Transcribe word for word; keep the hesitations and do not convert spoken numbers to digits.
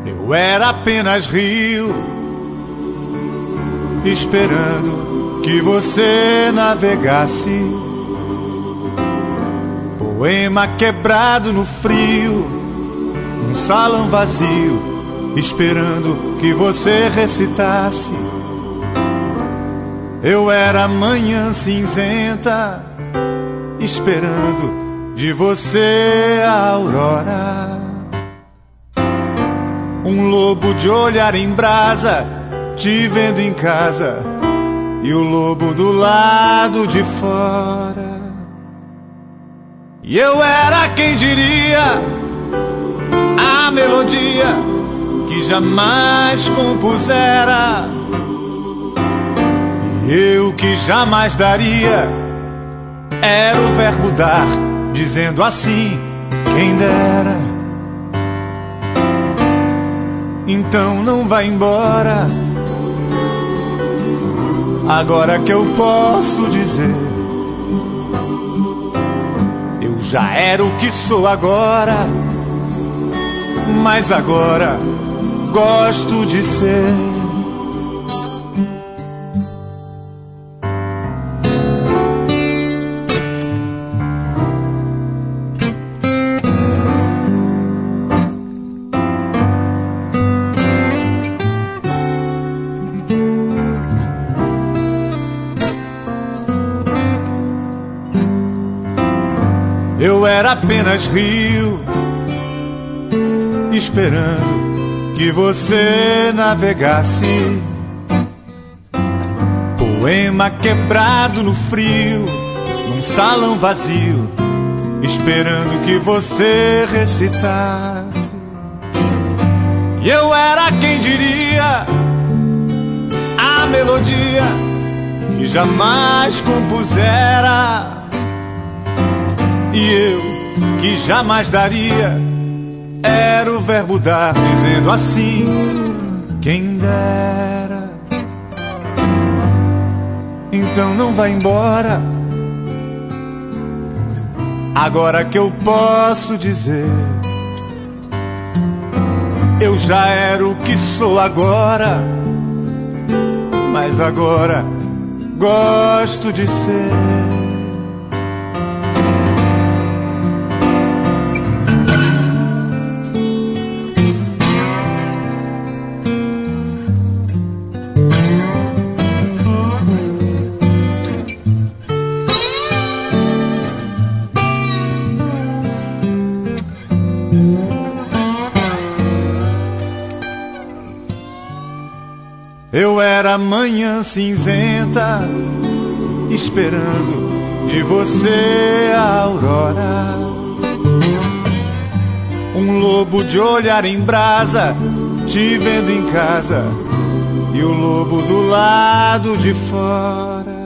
Eu era apenas rio, esperando que você navegasse. Poema quebrado no frio, um salão vazio, esperando que você recitasse. Eu era manhã cinzenta, esperando de você a aurora. Um lobo de olhar em brasa, te vendo em casa, e o lobo do lado de fora. E eu era quem diria a melodia que jamais compusera, e eu que jamais daria era o verbo dar, dizendo assim, quem dera. Então não vá embora, agora que eu posso dizer, eu já era o que sou agora, mas agora gosto de ser. Eu era apenas rio, esperando que você navegasse. Poema quebrado no frio, num salão vazio, esperando que você recitasse. E eu era quem diria a melodia que jamais compusera, e eu que jamais daria era o verbo dar, dizendo assim, quem dera. Então não vá embora, agora que eu posso dizer, eu já era o que sou agora, mas agora gosto de ser. Eu era manhã cinzenta, esperando de você a aurora. Um lobo de olhar em brasa, te vendo em casa, e o lobo do lado de fora.